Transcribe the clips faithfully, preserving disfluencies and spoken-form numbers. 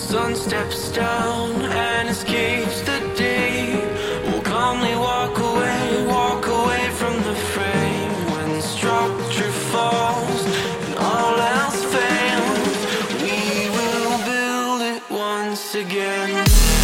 sun steps down and escapes the day, we'll calmly walk away, walk away from the fray. When structure falls and all else fails, we will build it once again.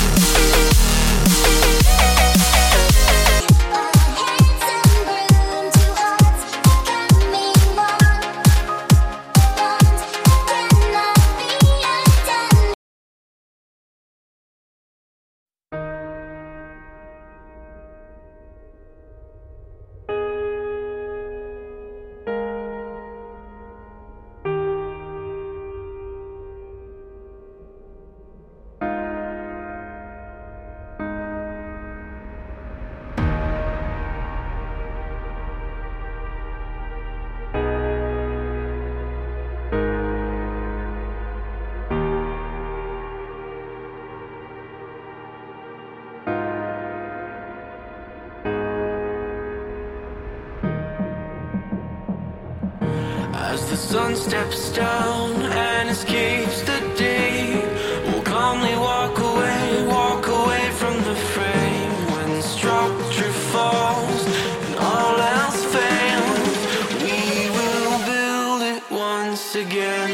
As the sun steps down and escapes the day, we'll calmly walk away, walk away from the fray. When structure falls and all else fails, we will build it once again.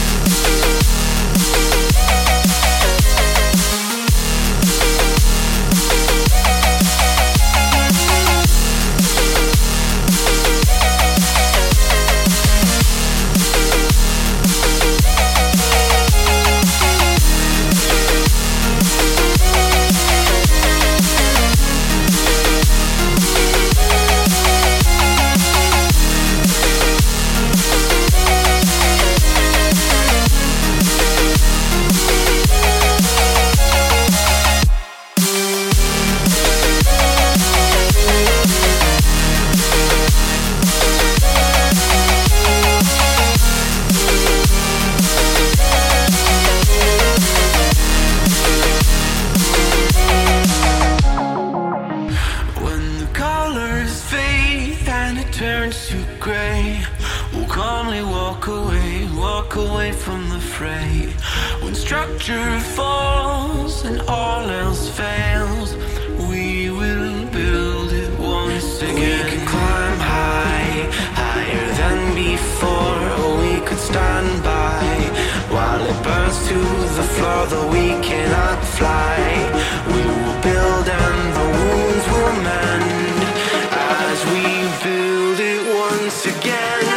Turns to grey, we'll calmly walk away, walk away from the fray. When structure falls and all else fails, we will build it once again. We can climb high, higher than before, or we could stand by while it burns to the floor, though we cannot fly. We will build and the wounds will mend as we build it once again.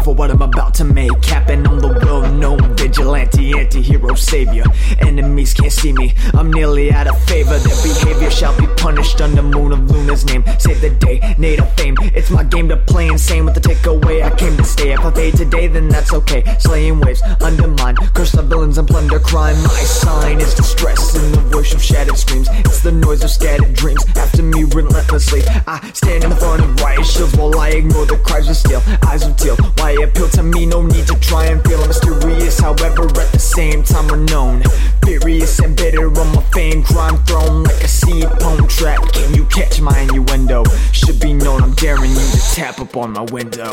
for what I'm about to make happen. I'm the well-known vigilante, anti-hero savior. Enemies can't see me, I'm nearly out of favor. Their behavior shall be punished under Moon of Luna's name. Save the day, native fame. It's my game to play insane with the takeaway. I came to stay. If I fade today, then that's okay. Slaying waves, undermine, curse the villains and plunder crime. My sign is distress in the voice of shattered screams. It's the noise of scattered dreams. After me relentlessly, I stand in front of riot shields while I ignore the cries of steel. Eyes of teal, why appeal to me? No need to try and feel mysterious, however at the same time unknown. Furious and bitter on my fame, crime thrown like a seed poem trap. Can you catch my innuendo? Should be known I'm daring you to tap up on my window.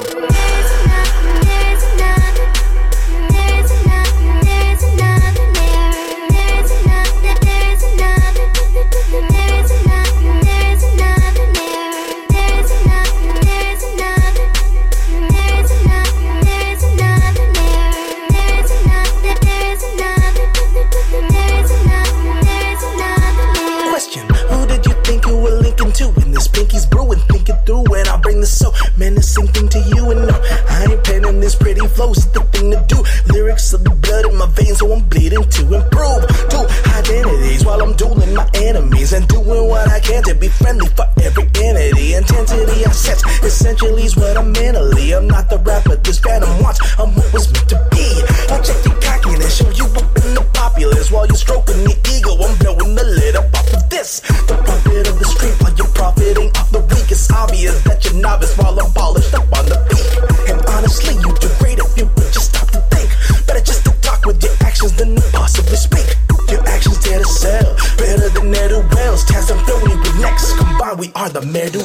Pinky's brewing, think it through, and I'll bring the so menacing thing to you. And no, I ain't penning this pretty flows, it's the thing to do. Lyrics of the blood in my veins, so I'm bleeding to improve. Two identities while I'm dueling my enemies and doing what I can to be friendly for every entity. Intensity I set, essentially is what I'm mentally. I'm not the rapper this phantom wants, I'm what was meant to be. I'll check your cockiness, show you up in the populace while you're stroking the ego. I'm blowing the lid up off of this. The prophet of the street while you're profiting off the weak. It's obvious that you're novice while I'm polished up on the beat. And honestly, you do great if you would just stop to think. Better just to talk with your actions than to possibly speak. Your actions dare to sell, better than ne'er-do-wells. Taz and Floney with Nexus combined, we are the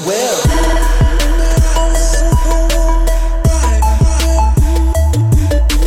ne'er-do-well.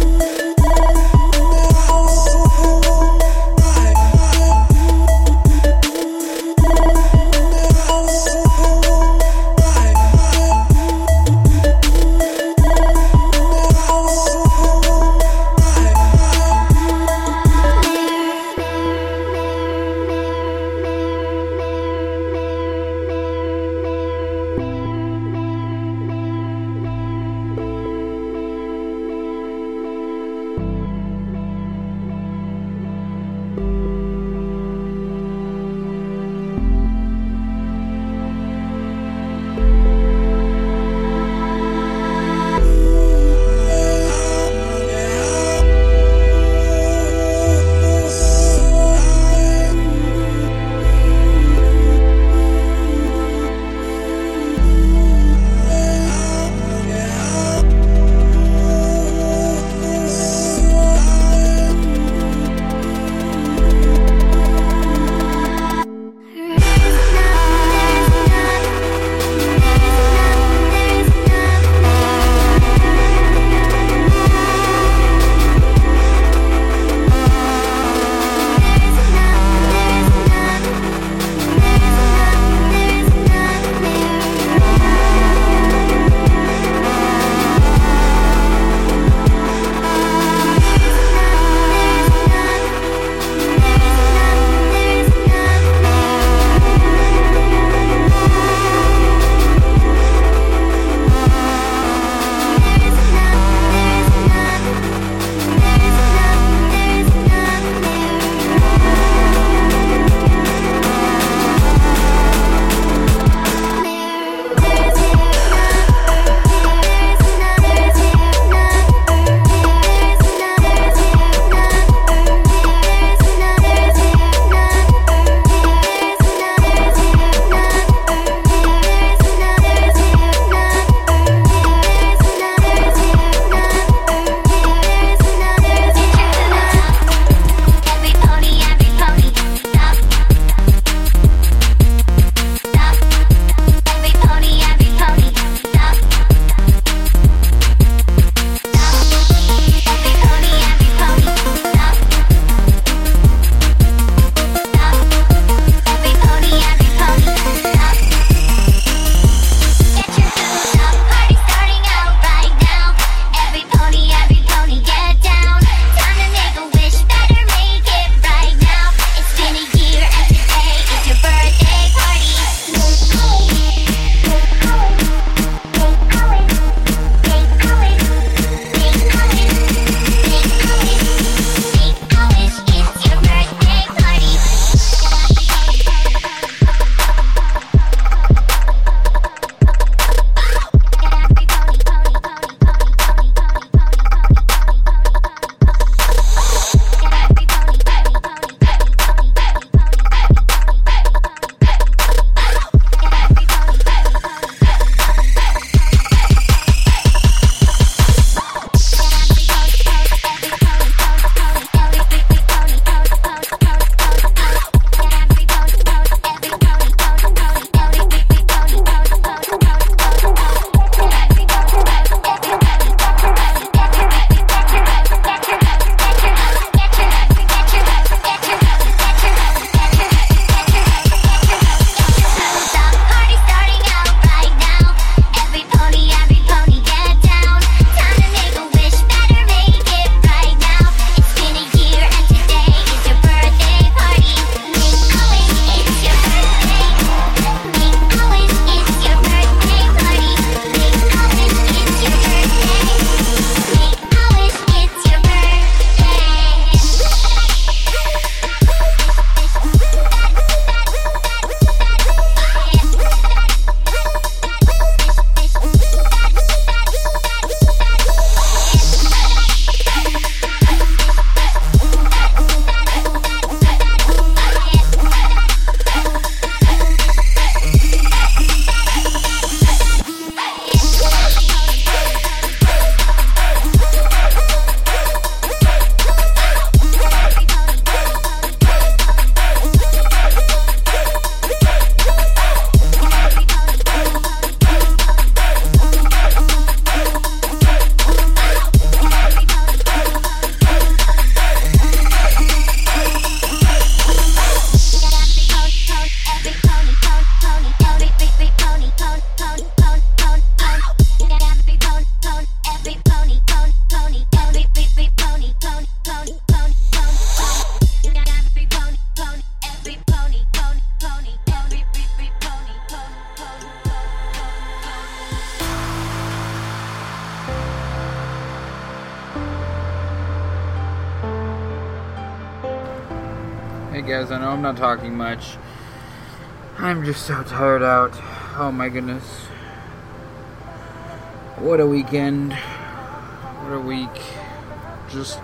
guys, I know I'm not talking much. I'm just so tired out. Oh my goodness. What a weekend. What a week. Just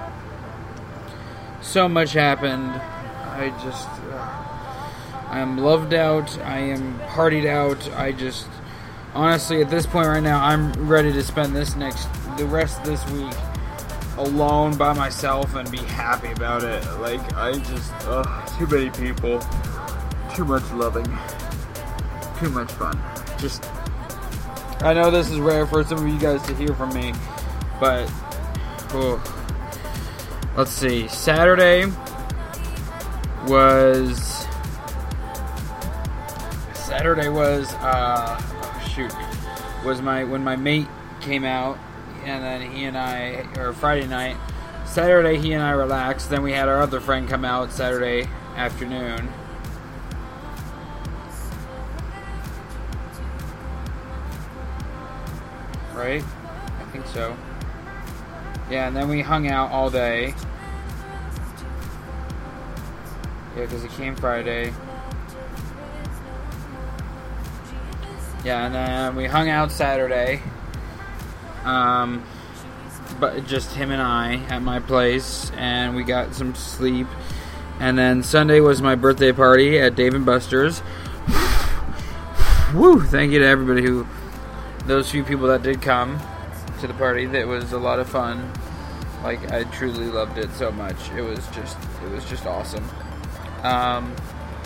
so much happened. I just... Uh, I am loved out. I am partied out. I just... Honestly, at this point right now, I'm ready to spend this next... the rest of this week alone by myself and be happy about it. Like, I just, ugh, too many people, too much loving, too much fun. Just, I know this is rare for some of you guys to hear from me, but, oh, let's see, Saturday was, Saturday was, uh, oh, shoot, was my, when my mate came out, and then he and I, or Friday night, Saturday he and I relaxed, then we had our other friend come out Saturday afternoon. Right? I think so. Yeah, and then we hung out all day. Yeah, because he came Friday. Yeah, and then we hung out Saturday. Um, but just him and I at my place, and we got some sleep. And then Sunday was my birthday party at Dave and Buster's. Woo! Thank you to everybody who, those few people that did come to the party. That was a lot of fun. Like, I truly loved it so much. It was just, it was just awesome. Um,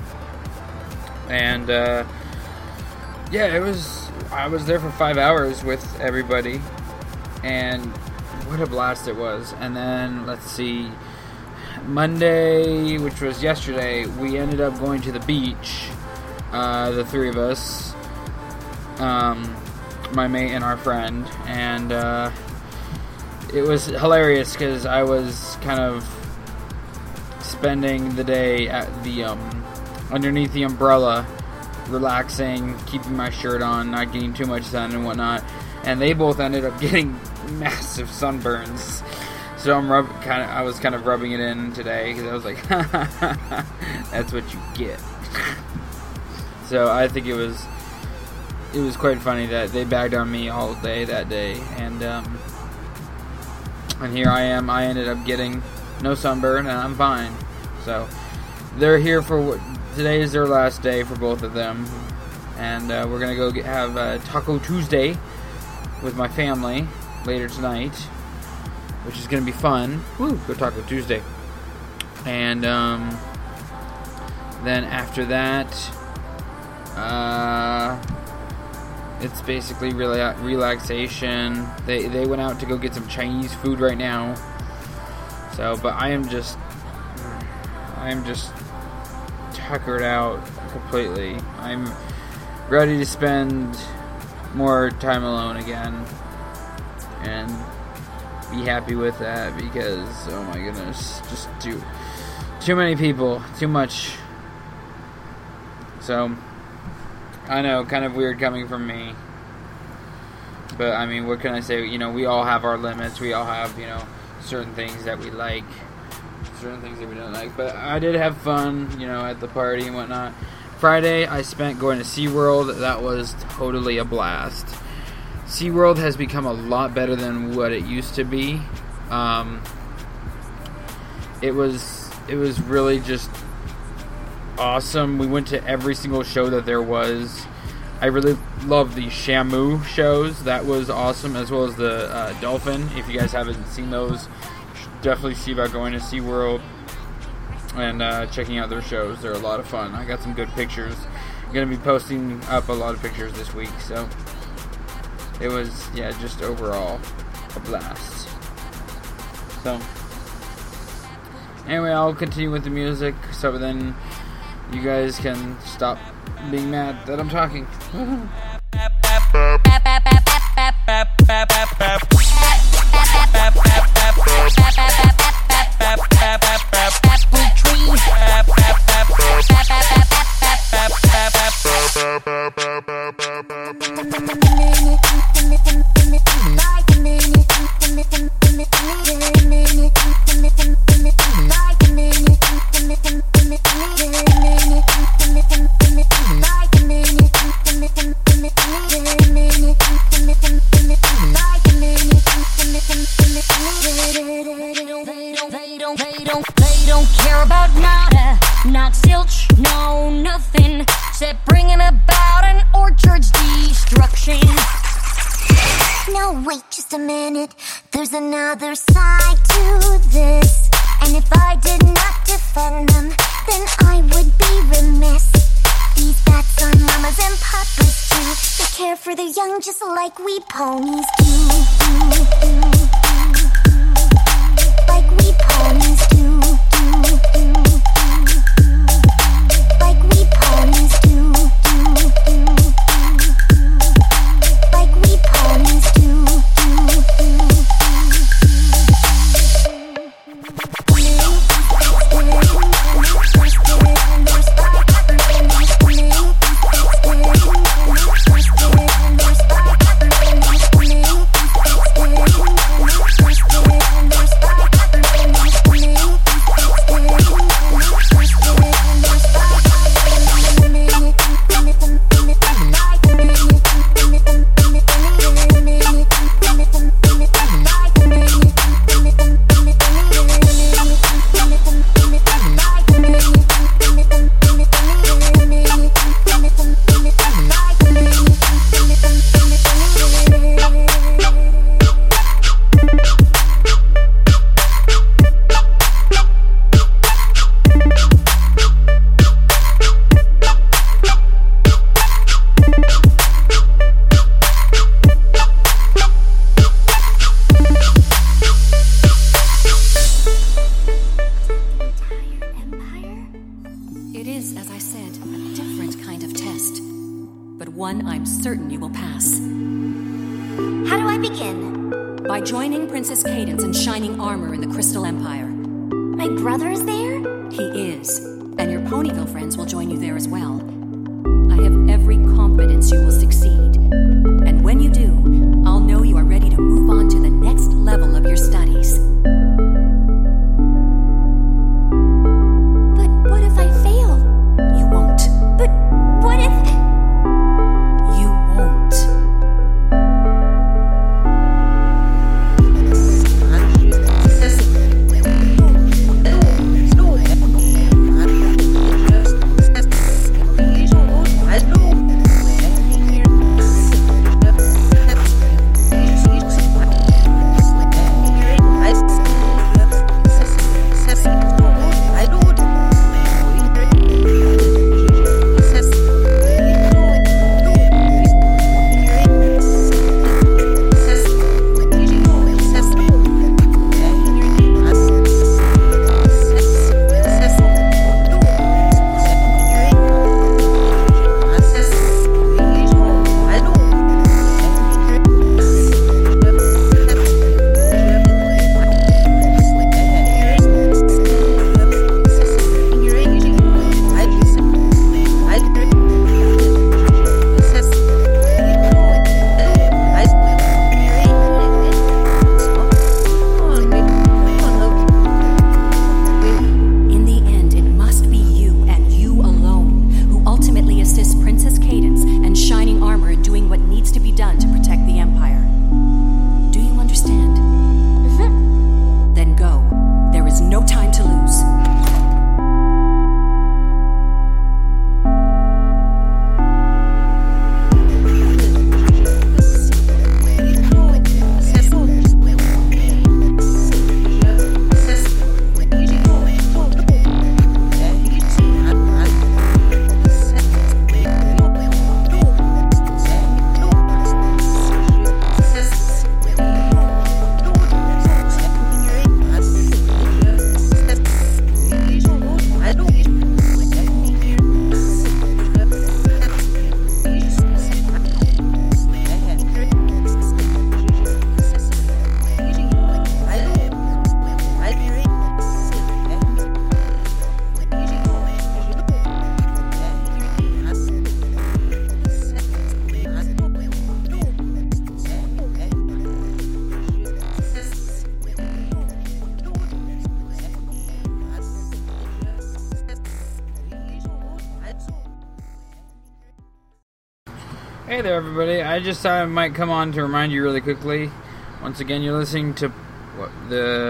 and uh, yeah, it was. I was there for five hours with everybody. And what a blast it was. And then, let's see, Monday, which was yesterday, we ended up going to the beach, uh, the three of us, um, my mate and our friend, and uh, it was hilarious because I was kind of spending the day at the, um, underneath the umbrella, relaxing, keeping my shirt on, not getting too much sun and whatnot. And they both ended up getting massive sunburns. So I'm rub- kind of, I was kind of rubbing it in today because I was like, that's what you get. So I think it was, it was quite funny that they bagged on me all day that day, and um, and here I am. I ended up getting no sunburn, and I'm fine. So they're here for what, today is their last day for both of them, and uh, we're gonna go get, have uh, Taco Tuesday with my family later tonight, which is going to be fun. Woo, go Taco Tuesday. And um, then after that, uh, it's basically really relaxation. They they went out to go get some Chinese food right now. So, but I am just, I am just tuckered out completely. I'm ready to spend more time alone again and be happy with that, because oh my goodness, just too too many people, too much. So I know, kind of weird coming from me, but I mean, what can I say? You know, we all have our limits. We all have, you know, certain things that we like, certain things that we don't like. But I did have fun, you know, at the party and whatnot. Friday, I spent going to SeaWorld. That was totally a blast. SeaWorld has become a lot better than what it used to be. Um, it was it was really just awesome. We went to every single show that there was. I really love the Shamu shows. That was awesome, as well as the uh, Dolphin. If you guys haven't seen those, definitely see about going to SeaWorld and uh, checking out their shows. They're a lot of fun. I got some good pictures. I'm going to be posting up a lot of pictures this week, so it was, yeah, just overall a blast. So, anyway, I'll continue with the music, so then you guys can stop being mad that I'm talking. Give me no, wait just a minute. There's another side to this. And if I did not defend them, then I would be remiss. These bats are mamas and papas too. They care for the young just like we ponies do. Like we ponies do. Like we ponies do. Like we ponies do. Hey there, everybody. I just thought I might come on to remind you really quickly. Once again, you're listening to what, the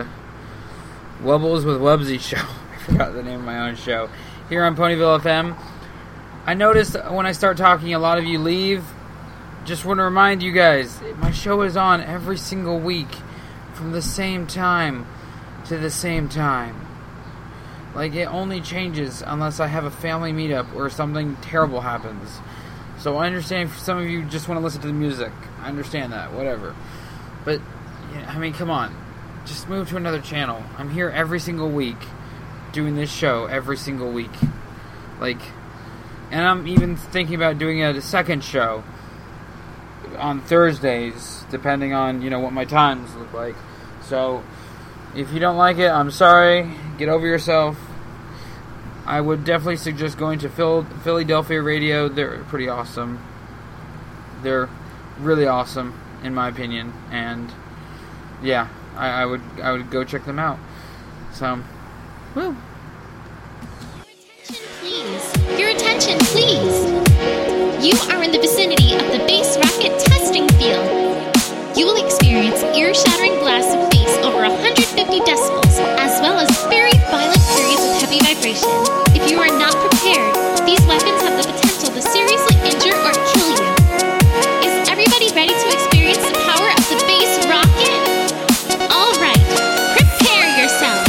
Wubbles with Wubsy show. I forgot the name of my own show. Here on Ponyville F M. I noticed when I start talking, a lot of you leave just want to remind you guys, my show is on every single week from the same time to the same time. Like, it only changes unless I have a family meetup or something terrible happens. So I understand if some of you just want to listen to the music. I understand that, whatever. But, you know, I mean, come on. Just move to another channel. I'm here every single week doing this show every single week. Like, and I'm even thinking about doing a second show on Thursdays, depending on, you know, what my times look like. So, if you don't like it, I'm sorry. Get over yourself. I would definitely suggest going to Phil- Philadelphia Radio. They're pretty awesome. They're really awesome, in my opinion. And, yeah, I, I would I would go check them out. So, woo. Please. Your attention, please. You are in the vicinity of the Bass Rocket testing field. You will experience ear-shattering blasts of bass over one hundred fifty decibels, as well as very violent periods of heavy vibration. If you are not prepared, these weapons have the potential to seriously injure or kill you. Is everybody ready to experience the power of the Bass Rocket? All right, prepare yourself.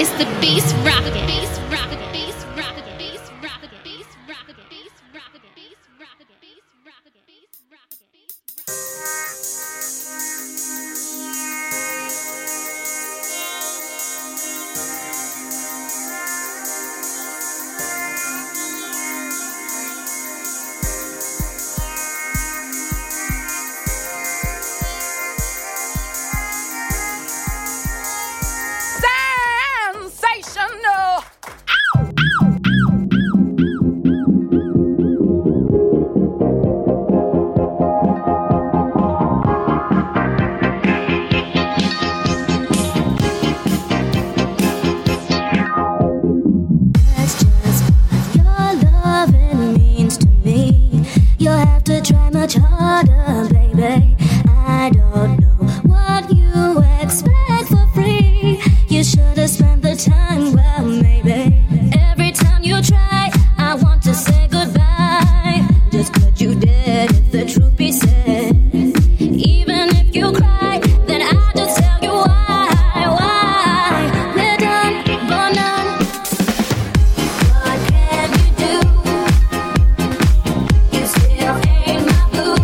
is the Bass Rocket. Bass Rocket. Bass Rocket. Bass Rocket. Bass Rocket. Bass Rocket. Bass Rocket. Bass Rocket. Bass Rocket. Sensational. That's just what your loving means to me. You'll have to try much harder, baby. I don't know what you expect for free. You should have spent the time well, maybe. Every time you try, I want to say goodbye. Just cut you dead if the truth be said. Even if you cry, then I'll just tell you why, why. We're done, born none. What can you do? You still ain't my boo.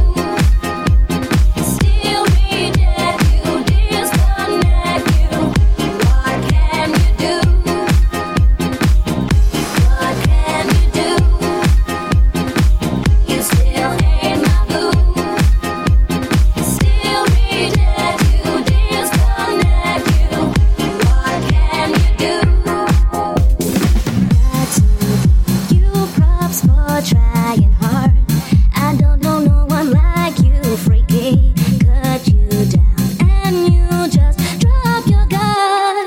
Still reject you, disconnect you. What can you do? What can you do? You still ain't my boo. Still reject you, disconnect you. What can you do? Got to give you props for trying hard. I don't know no one like you, freaky. Cut you down and you just drop your guard.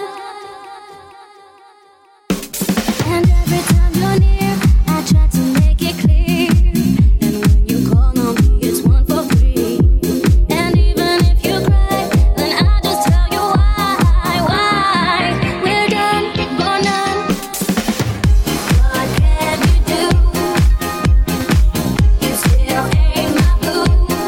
And every time you're near, I try to make it clear. And when you call on me, it's one for free. And even if you cry, then I just tell you why, why. We're done, born none. What can you do? You still ain't my boo.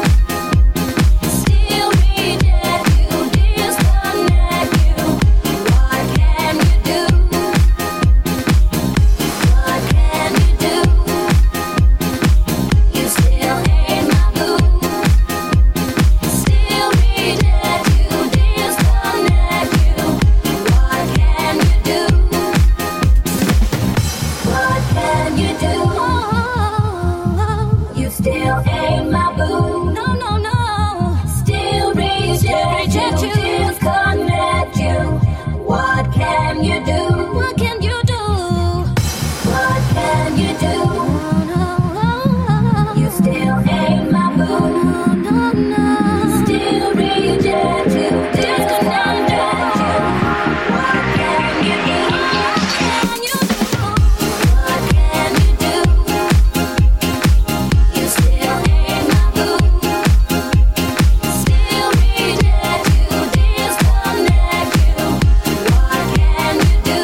Still reject you, disconnect you. What can you do? What can you do? You still ain't my boo. Still reject you, disconnect you. What can you do? What can you do? You still ain't my boo. No, no, no. Still reject you, disconnect you. What can you do? What can you do? What can you do? You still ain't my boo. No, no. Still reject you, disconnect you. What can you do? What can you do? You still ain't my boo. Still reject you, disconnect you. What can you do?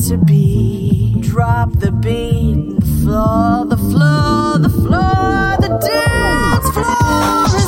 to be. Drop the beat, the floor, the floor, the floor, the dance floor is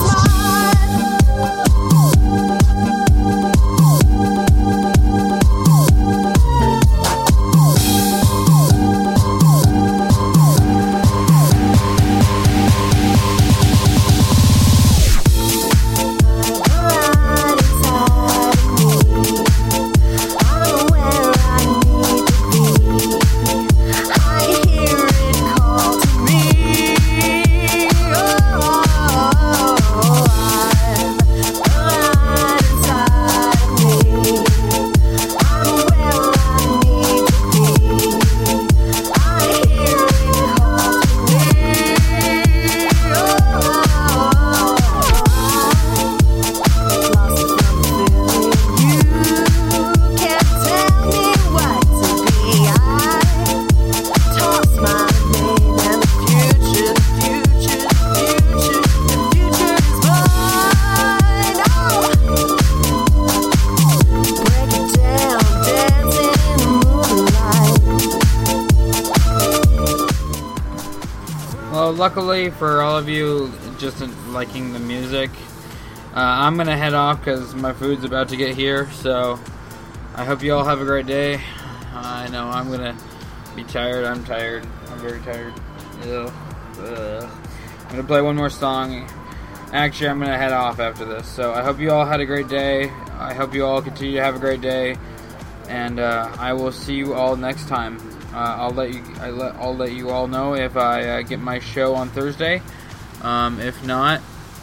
luckily for all of you just liking the music, uh, I'm going to head off because my food's about to get here, so I hope you all have a great day. Uh, I know I'm going to be tired. I'm tired. I'm very tired. Ugh. Ugh. I'm going to play one more song. Actually, I'm going to head off after this, so I hope you all had a great day. I hope you all continue to have a great day, and uh, I will see you all next time. Uh, I'll let you. I let, I'll let you all know if I uh, get my show on Thursday. Um, if not,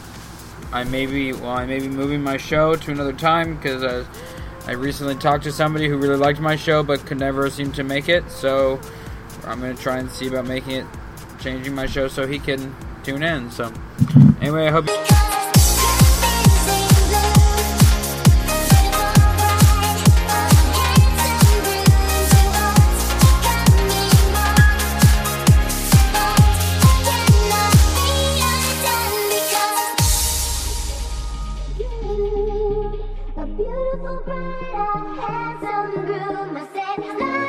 I may be. Well, I may be moving my show to another time because uh, I recently talked to somebody who really liked my show but could never seem to make it. So I'm going to try and see about making it, changing my show so he can tune in. So anyway, I hope. You- A beautiful bride, a handsome groom. I said,